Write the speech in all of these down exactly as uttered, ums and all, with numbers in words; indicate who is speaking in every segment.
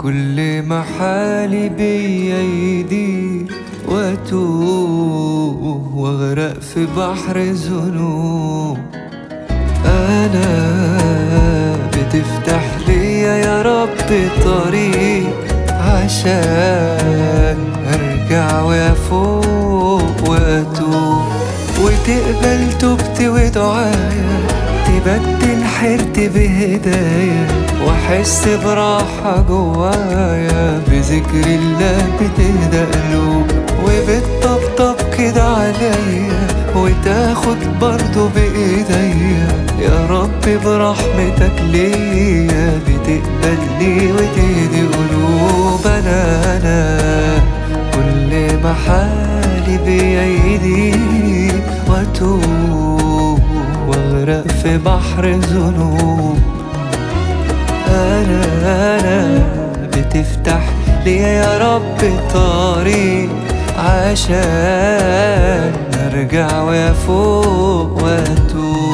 Speaker 1: كل ما حالي بيا يضيق واتوه واغرق في بحر الذنوب، انا بتفتح ليا يا رب طريق عشان ارجع وافوق واتوب، وتقبل توبتي ودعايا، تبدل حيرتي بهدايا، واحس براحة جوايا، بذكر الله بتهدى قلوب، وبتطبطب كده عليا، وتاخد برضو بايديا يا رب برحمتك ليا، بتقبلني وتهدي قلوب. انا انا كل ما حالي بيا يضيق واتوب واغرق في بحر الذنوب، انا انا بتفتح ليا يا رب طريق عشان ارجع وافوق واتوب.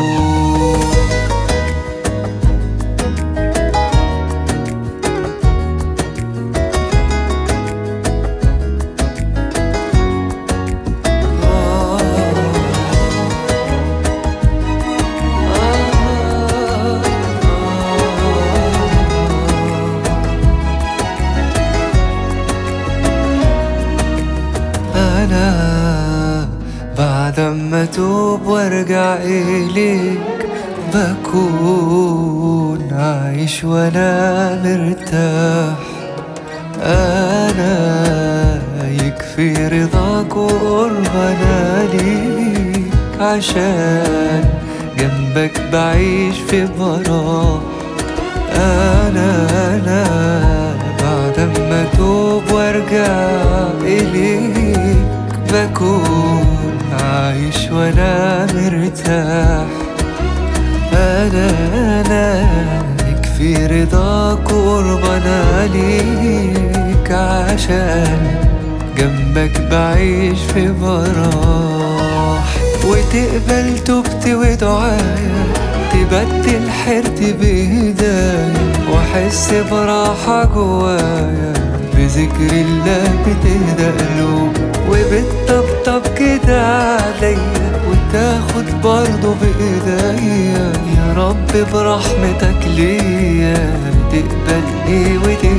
Speaker 1: أنا بعد ما أتوب وارجع إليك بكون عايش وأنا مرتاح، أنا يكفي رضاك وقربنا ليك، عشان جنبك بعيش في براح. أنا أنا بعد ما أتوب وارجع إليك بكون عايش وانا مرتاح، انا انا يكفي رضاك وقربنا ليك، عشان جنبك بعيش في براح، وتقبل توبتي ودعايا، تبدل حيرتي بهدايا، واحس براحة جوايا، بذكر الله بتهدى قلوب، وبتطبطب كده عليا، وتاخد برضو بايديا يا رب برحمتك ليا، بتقبلني وتهدى